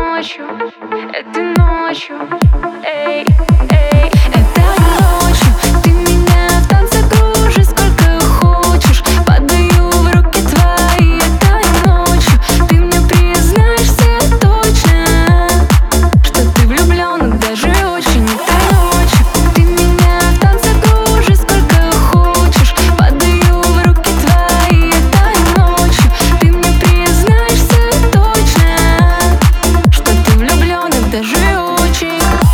этой ночью, эй, эй, этой ночью ты меня в танце кружишь сколько хочешь, падаю в руки твои. Этой ночью ты мне признаешься точно, что ты влюблен, даже очень. Этой ночью ты меня в танце кружишь сколько хочешь, падаю в руки твои. Этой ночью ты мне признаешься точно, что ты влюблен, даже очень.